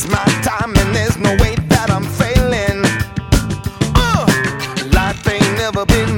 is my time and there's no way that I'm failing. Life ain't never been